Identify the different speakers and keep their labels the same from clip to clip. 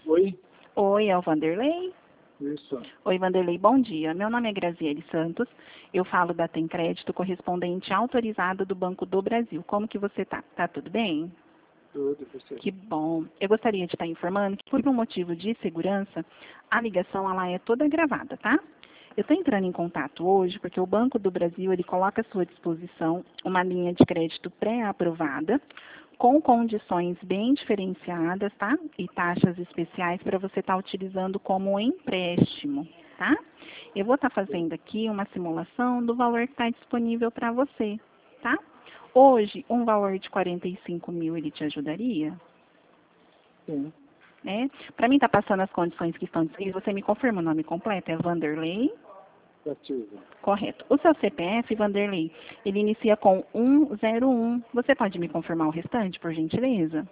Speaker 1: Oi?
Speaker 2: Oi, é o Vanderlei?
Speaker 1: Isso.
Speaker 2: Oi, Vanderlei, bom dia. Meu nome é Graziele Santos. Eu falo da Tem Crédito, correspondente autorizado do Banco do Brasil. Como que você tá? Tá tudo bem?
Speaker 1: Tudo, você.
Speaker 2: Que bom. Eu gostaria de estar informando que, por um motivo de segurança, a ligação ela é toda gravada, tá? Eu estou entrando em contato hoje porque o Banco do Brasil ele coloca à sua disposição uma linha de crédito pré-aprovada com condições bem diferenciadas, tá? E taxas especiais para você estar utilizando como empréstimo, tá? Eu vou estar fazendo aqui uma simulação do valor que está disponível para você, tá? Hoje, um valor de 45 mil, ele te ajudaria?
Speaker 1: Sim.
Speaker 2: Né? Para mim, tá passando as condições que estão disponíveis. Você me confirma o nome completo? É Vanderlei?
Speaker 1: Ativo.
Speaker 2: Correto. O seu CPF, Vanderlei, ele inicia com 101. Você pode me confirmar o restante, por gentileza?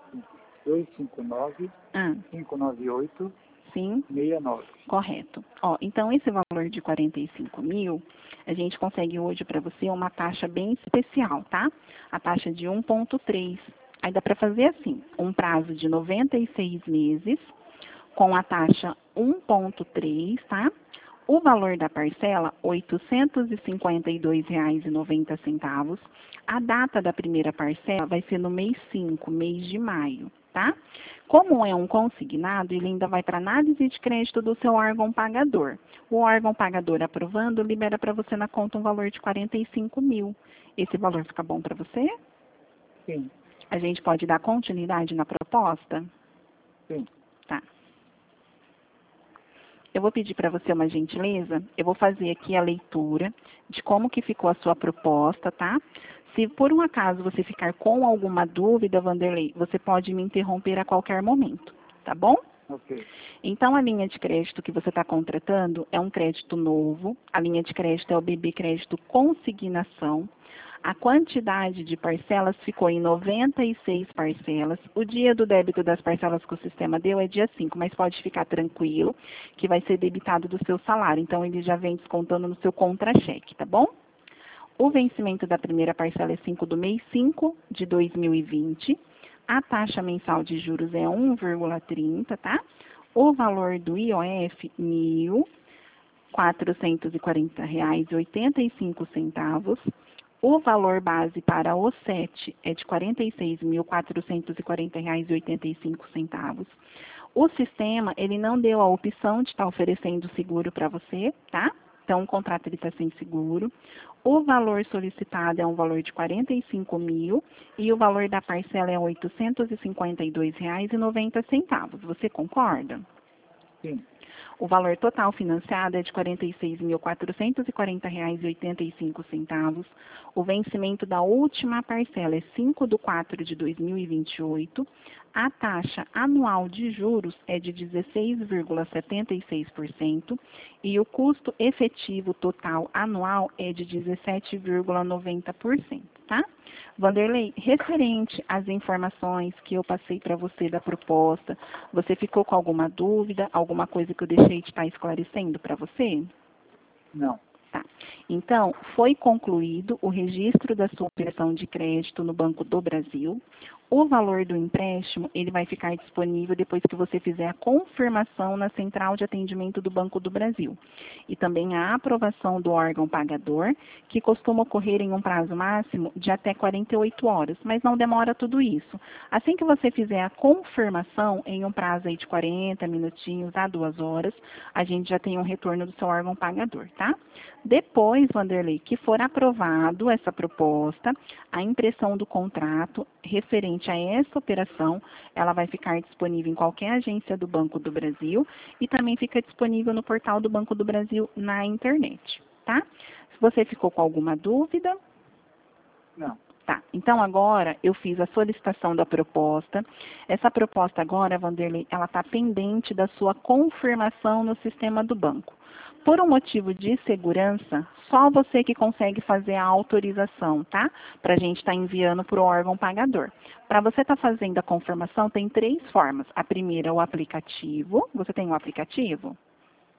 Speaker 1: 259
Speaker 2: Ah,
Speaker 1: 598
Speaker 2: sim.
Speaker 1: 69.
Speaker 2: Correto. Ó, então, esse valor de 45 mil, a gente consegue hoje para você uma taxa bem especial, tá? A taxa de 1,3. Aí dá para fazer assim, um prazo de 96 meses, com a taxa 1,3, tá? O valor da parcela, R$ 852,90. A data da primeira parcela vai ser no mês 5, mês de maio, tá? Como é um consignado, ele ainda vai para análise de crédito do seu órgão pagador. O órgão pagador aprovando, libera para você na conta um valor de 45 mil. Esse valor fica bom para você?
Speaker 1: Sim.
Speaker 2: A gente pode dar continuidade na proposta?
Speaker 1: Sim.
Speaker 2: Tá. Eu vou pedir para você uma gentileza, eu vou fazer aqui a leitura de como que ficou a sua proposta, tá? Se por um acaso você ficar com alguma dúvida, Vanderlei, você pode me interromper a qualquer momento, tá bom?
Speaker 1: Ok.
Speaker 2: Então, a linha de crédito que você está contratando é um crédito novo, a linha de crédito é o BB Crédito Consignação. A quantidade de parcelas ficou em 96 parcelas. O dia do débito das parcelas que o sistema deu é dia 5, mas pode ficar tranquilo que vai ser debitado do seu salário. Então, ele já vem descontando no seu contra-cheque, tá bom? O vencimento da primeira parcela é 5 do mês 5 de 2020. A taxa mensal de juros é 1,30, tá? O valor do IOF, R$ 1.440,85. O valor base para o SET é de R$ 46.440,85. O sistema, ele não deu a opção de estar oferecendo seguro para você, tá? Então, o contrato está sem seguro. O valor solicitado é um valor de 45 mil e o valor da parcela é R$ 852,90. Você concorda?
Speaker 1: Sim.
Speaker 2: O valor total financiado é de R$ 46.440,85. O vencimento da última parcela é 5/4 de 2028. A taxa anual de juros é de 16,76% e o custo efetivo total anual é de 17,90%, tá? Vanderlei, referente às informações que eu passei para você da proposta, você ficou com alguma dúvida, alguma coisa que eu deixei de estar esclarecendo para você?
Speaker 1: Não.
Speaker 2: Tá. Então, foi concluído o registro da sua operação de crédito no Banco do Brasil. O valor do empréstimo, ele vai ficar disponível depois que você fizer a confirmação na central de atendimento do Banco do Brasil. E também a aprovação do órgão pagador, que costuma ocorrer em um prazo máximo de até 48 horas, mas não demora tudo isso. Assim que você fizer a confirmação em um prazo aí de 40 minutinhos a 2 horas, a gente já tem um retorno do seu órgão pagador, tá? Depois, Vanderlei, que for aprovado essa proposta, a impressão do contrato referente a essa operação, ela vai ficar disponível em qualquer agência do Banco do Brasil e também fica disponível no portal do Banco do Brasil na internet, tá? Se você ficou com alguma dúvida,
Speaker 1: Não.
Speaker 2: tá. Então agora eu fiz a solicitação da proposta. Essa proposta agora, Vanderlei, ela está pendente da sua confirmação no sistema do banco. Por um motivo de segurança, só você que consegue fazer a autorização, tá? Para a gente estar enviando para o órgão pagador. Para você estar fazendo a confirmação, tem 3 formas. A primeira é o aplicativo. Você tem um aplicativo?
Speaker 1: Não.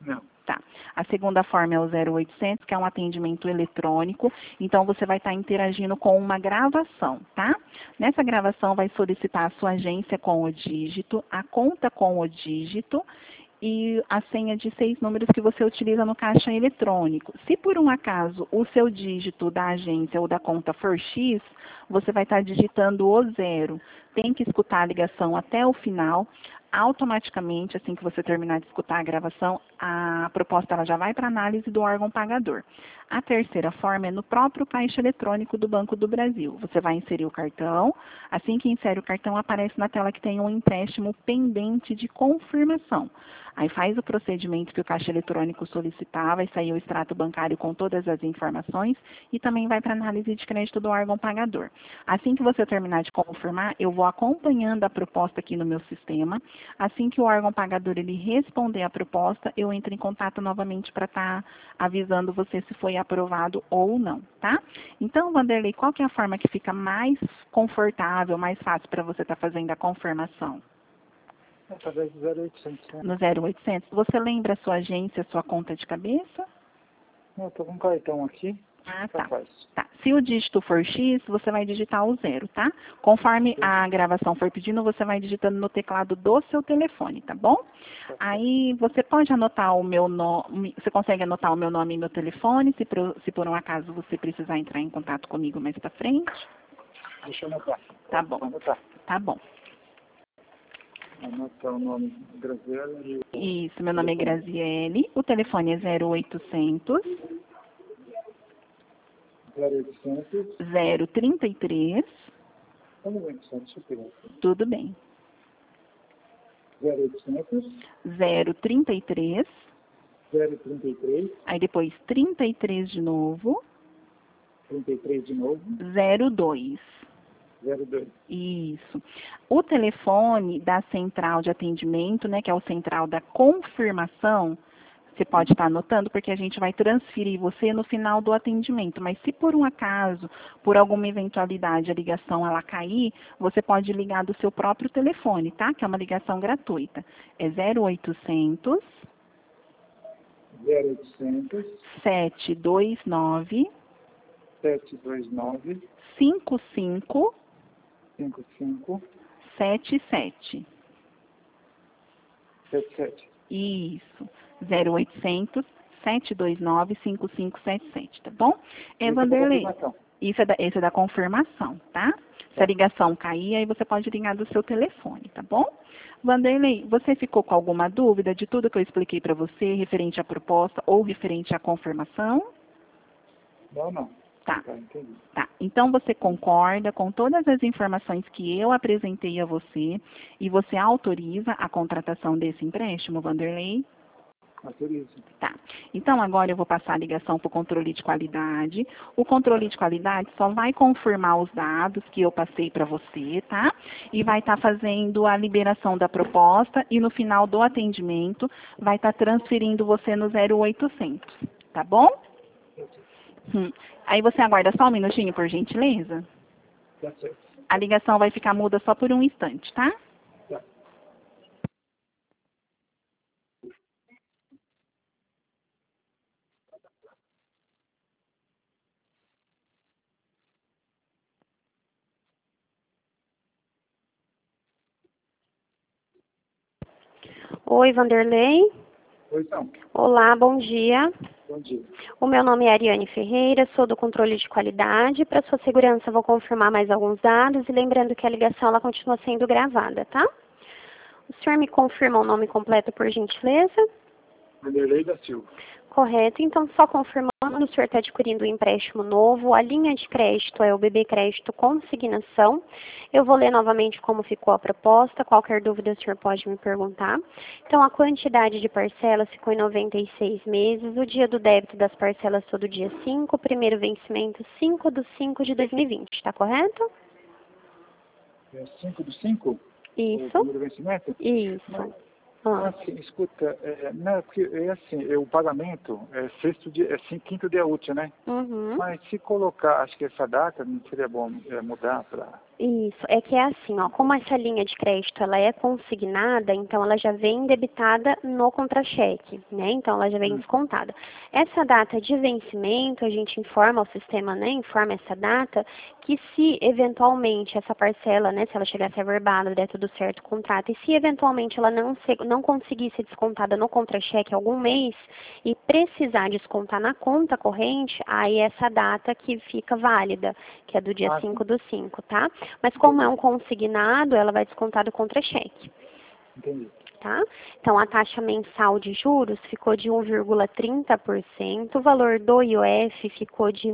Speaker 2: Tá. A segunda forma é o 0800, que é um atendimento eletrônico. Então, você vai estar interagindo com uma gravação, tá? Nessa gravação, vai solicitar a sua agência com o dígito, a conta com o dígito e a senha de 6 números que você utiliza no caixa eletrônico. Se por um acaso o seu dígito da agência ou da conta for X, você vai estar digitando o 0. Tem que escutar a ligação até o final. Automaticamente, assim que você terminar de escutar a gravação, a proposta ela já vai para análise do órgão pagador. A terceira forma é no próprio caixa eletrônico do Banco do Brasil. Você vai inserir o cartão. Assim que insere o cartão, aparece na tela que tem um empréstimo pendente de confirmação. Aí faz o procedimento que o caixa eletrônico solicitar, vai sair o extrato bancário com todas as informações e também vai para análise de crédito do órgão pagador. Assim que você terminar de confirmar, eu vou acompanhando a proposta aqui no meu sistema. Assim que o órgão pagador ele responder a proposta, eu entro em contato novamente para estar avisando você se foi aprovado ou não, tá? Então, Vanderlei, qual que é a forma que fica mais confortável, mais fácil para você estar fazendo a confirmação?
Speaker 1: Através do 0800, né?
Speaker 2: No 0800, você lembra a sua agência, a sua conta de cabeça?
Speaker 1: Eu estou com um cartão aqui.
Speaker 2: Ah,
Speaker 1: Já
Speaker 2: tá.
Speaker 1: faz.
Speaker 2: Tá. Se o dígito for X, você vai digitar o 0, tá? Conforme a gravação for pedindo, você vai digitando no teclado do seu telefone, tá bom? Aí você pode anotar o meu nome, você consegue anotar o meu nome e meu telefone, se por um acaso você precisar entrar em contato comigo mais pra frente.
Speaker 1: Deixa eu anotar.
Speaker 2: Tá bom.
Speaker 1: Anotar.
Speaker 2: Tá bom.
Speaker 1: Anotar o nome Graziele e
Speaker 2: Isso, meu nome é Graziele, o telefone é 0800
Speaker 1: 0800.
Speaker 2: 033,
Speaker 1: Um momento, só, deixa eu pegar.
Speaker 2: tudo bem,
Speaker 1: 0800
Speaker 2: 033,
Speaker 1: 033
Speaker 2: aí depois 33 de novo,
Speaker 1: 33 de novo
Speaker 2: 02.
Speaker 1: 02.
Speaker 2: Isso. O telefone da central de atendimento, né, que é o central da confirmação, você pode estar anotando, porque a gente vai transferir você no final do atendimento. Mas se por um acaso, por alguma eventualidade, a ligação ela cair, você pode ligar do seu próprio telefone, tá? Que é uma ligação gratuita. É 0800
Speaker 1: 0800
Speaker 2: 729
Speaker 1: 729
Speaker 2: 5577.
Speaker 1: 5577.
Speaker 2: Isso. 0800 729 5577, tá bom? Vanderlei, esse é da confirmação, tá? Se a ligação cair, aí você pode ligar do seu telefone, tá bom? Vanderlei, você ficou com alguma dúvida de tudo que eu expliquei para você, referente à proposta ou referente à confirmação?
Speaker 1: Não.
Speaker 2: Tá.
Speaker 1: Entendi.
Speaker 2: Tá. Então você concorda com todas as informações que eu apresentei a você e você autoriza a contratação desse empréstimo, Vanderlei?
Speaker 1: Autorizo.
Speaker 2: Tá. Então agora eu vou passar a ligação para o controle de qualidade. O controle de qualidade só vai confirmar os dados que eu passei para você, tá? E vai estar fazendo a liberação da proposta e no final do atendimento vai estar transferindo você no 0800, tá bom? Aí você aguarda só um minutinho, por gentileza.
Speaker 1: Tá certo.
Speaker 2: A ligação vai ficar muda só por um instante, tá?
Speaker 1: Tá.
Speaker 3: Oi, Vanderlei.
Speaker 1: Oi, então.
Speaker 3: Olá, bom dia.
Speaker 1: Bom dia.
Speaker 3: O meu nome é Ariane Ferreira, sou do controle de qualidade. Para sua segurança, vou confirmar mais alguns dados e lembrando que a ligação ela continua sendo gravada, tá? O senhor me confirma o nome completo, por gentileza?
Speaker 1: Vanderlei da Silva.
Speaker 3: Correto. Então, só confirmando, o senhor está adquirindo um empréstimo novo. A linha de crédito é o BB Crédito Consignação. Eu vou ler novamente como ficou a proposta. Qualquer dúvida, o senhor pode me perguntar. Então, a quantidade de parcelas ficou em 96 meses. O dia do débito das parcelas todo dia 5. O primeiro vencimento 5/5 de 2020. Está correto?
Speaker 1: É 5/5?
Speaker 3: Isso.
Speaker 1: O primeiro vencimento?
Speaker 3: Isso.
Speaker 1: Assim, escuta, não, porque é assim, o pagamento é quinto dia útil, né?
Speaker 3: Uhum.
Speaker 1: Mas se colocar, acho que essa data não seria bom mudar para
Speaker 3: Isso, é que é assim, ó, como essa linha de crédito ela é consignada, então ela já vem debitada no contra-cheque, né? Então ela já vem descontada. Essa data de vencimento, a gente informa ao sistema, né? Informa essa data que se eventualmente essa parcela, né? Se ela chegar a ser averbada, der tudo certo o contrato, e se eventualmente ela não conseguir ser descontada no contra-cheque algum mês e precisar descontar na conta corrente, aí é essa data que fica válida, que é do dia 5 do 5, tá? Mas como é um consignado, ela vai descontar do contra-cheque.
Speaker 1: Entendi.
Speaker 3: Tá? Então, a taxa mensal de juros ficou de 1,30%, o valor do IOF ficou de R$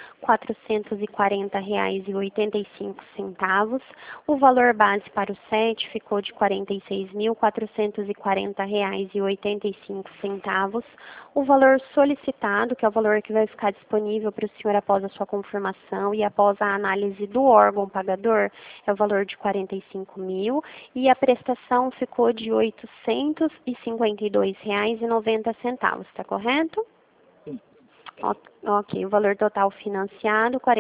Speaker 3: 1.440,85, o valor base para o SET ficou de R$ 46.440,85, o valor solicitado, que é o valor que vai ficar disponível para o senhor após a sua confirmação e após a análise do órgão pagador, é o valor de R$ 45.000, e a prestação ficou de R$ 852,90, está correto?
Speaker 1: Sim.
Speaker 3: Ok, o valor total financiado, R$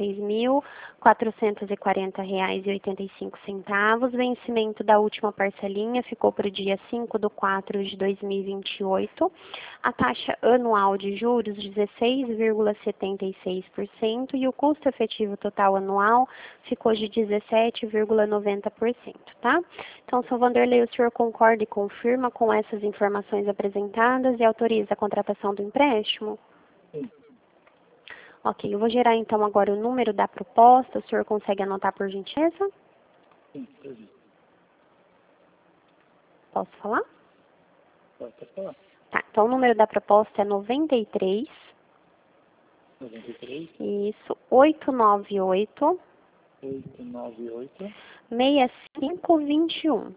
Speaker 3: 46.440,85. Vencimento da última parcelinha ficou para o dia 5/4/2028. A taxa anual de juros, 16,76%, e o custo efetivo total anual ficou de 17,90%, tá? Então, seu Vanderlei, o senhor concorda e confirma com essas informações apresentadas e autoriza a contratação do empréstimo?
Speaker 1: Sim.
Speaker 3: Ok, eu vou gerar então agora o número da proposta. O senhor consegue anotar por gentileza?
Speaker 1: Sim, entendi.
Speaker 3: Posso falar?
Speaker 1: Pode falar.
Speaker 3: Tá, então o número da proposta é 93.
Speaker 1: 93.
Speaker 3: Isso, 898
Speaker 1: 898
Speaker 3: 6521.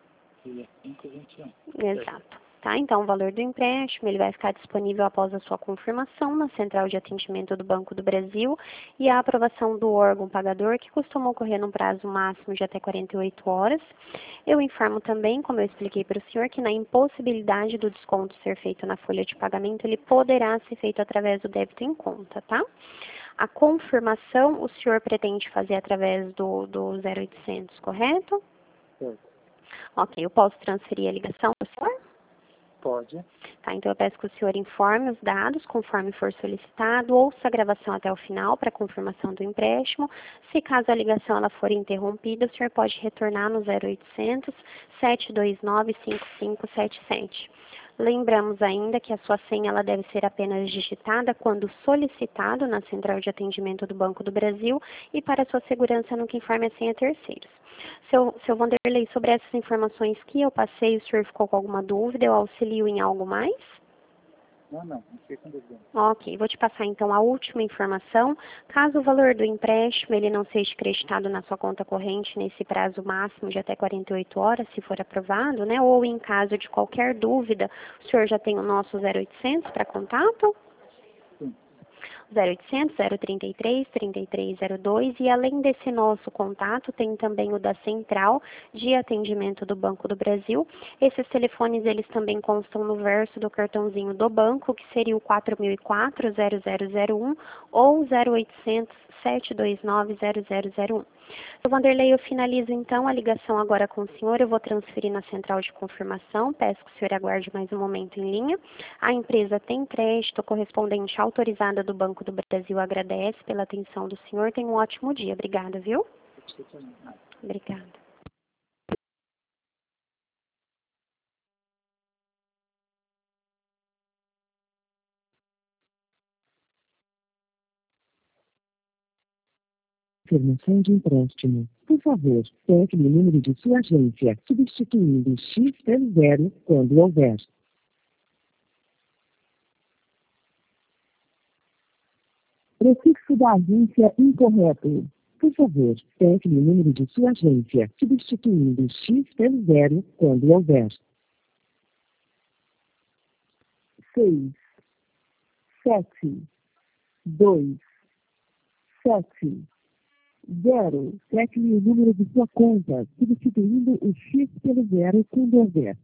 Speaker 1: 6521.
Speaker 3: Exato. Tá? Então, o valor do empréstimo ele vai ficar disponível após a sua confirmação na Central de Atendimento do Banco do Brasil e a aprovação do órgão pagador, que costuma ocorrer num prazo máximo de até 48 horas. Eu informo também, como eu expliquei para o senhor, que na impossibilidade do desconto ser feito na folha de pagamento, ele poderá ser feito através do débito em conta, tá? A confirmação o senhor pretende fazer através do 0800, correto?
Speaker 1: Certo.
Speaker 3: Ok, eu posso transferir a ligação para o senhor?
Speaker 1: Pode.
Speaker 3: Tá, então eu peço que o senhor informe os dados conforme for solicitado, ouça a gravação até o final para confirmação do empréstimo. Se caso a ligação ela for interrompida, o senhor pode retornar no 0800 729 5577. Lembramos ainda que a sua senha ela deve ser apenas digitada quando solicitado na Central de Atendimento do Banco do Brasil e para sua segurança nunca informe a senha a terceiros. Seu Vanderlei, sobre essas informações que eu passei, o senhor ficou com alguma dúvida? Eu auxilio em algo mais?
Speaker 1: Não fiquei com dúvida.
Speaker 3: Ok, vou te passar então a última informação. Caso o valor do empréstimo ele não seja creditado na sua conta corrente nesse prazo máximo de até 48 horas, se for aprovado, né? Ou em caso de qualquer dúvida, o senhor já tem o nosso 0800 para contato?
Speaker 1: Sim.
Speaker 3: 0800 033 3302 e além desse nosso contato tem também o da Central de Atendimento do Banco do Brasil. Esses telefones eles também constam no verso do cartãozinho do banco, que seria o 4004-0001 ou 0800 729-0001. Seu Vanderlei, eu finalizo então a ligação agora com o senhor. Eu vou transferir na central de confirmação. Peço que o senhor aguarde mais um momento em linha. A empresa Tem Crédito, correspondente autorizada do Banco do Brasil, agradece pela atenção do senhor. Tenha um ótimo dia. Obrigada, viu? Obrigada.
Speaker 4: Informação de empréstimo. Por favor, pegue o número de sua agência, substituindo X pelo 0 quando houver. Prefixo da agência incorreto. Por favor, pegue o número de sua agência, substituindo X pelo 0 quando houver. 6, 7, 2, 7. 0. Tecle o número de sua conta, substituindo o X pelo 0 quando houver.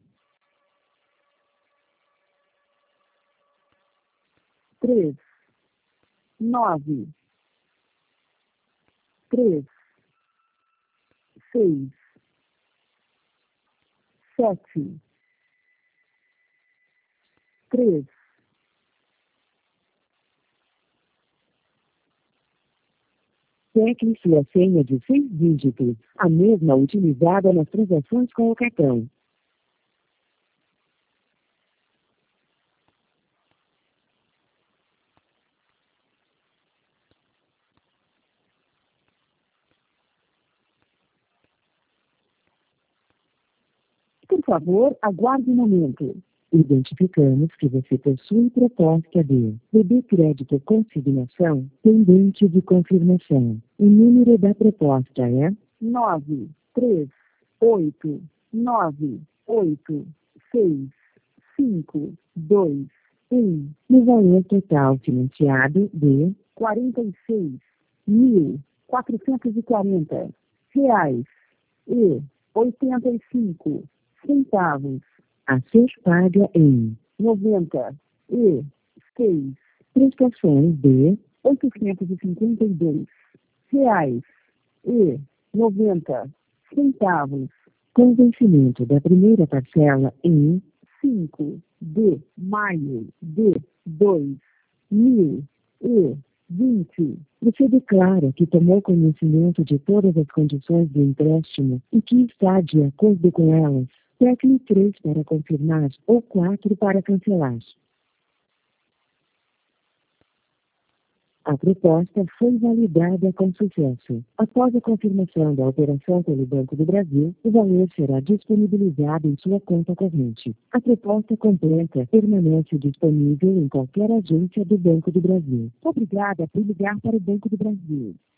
Speaker 4: 3, 9, 3, 6, 7, 3. Tecle sua senha de 6 dígitos, a mesma utilizada nas transações com o cartão. Por favor, aguarde um momento. Identificamos que você possui proposta de BB Crédito Consignação pendente de confirmação. O número da proposta é 9, 3, 8, 9, 8, 6, 5, 2, 1. No valor total financiado de R$ 46.440 e 85 centavos a ser paga em 96 prestações de R$ 852 e 90 centavos, com vencimento da primeira parcela em 5 de maio de 2020. Você declara que tomou conhecimento de todas as condições do empréstimo e que está de acordo com elas. Tecle 3 para confirmar ou 4 para cancelar. A proposta foi validada com sucesso. Após a confirmação da operação pelo Banco do Brasil, o valor será disponibilizado em sua conta corrente. A proposta completa permanece disponível em qualquer agência do Banco do Brasil. Obrigada por ligar para o Banco do Brasil.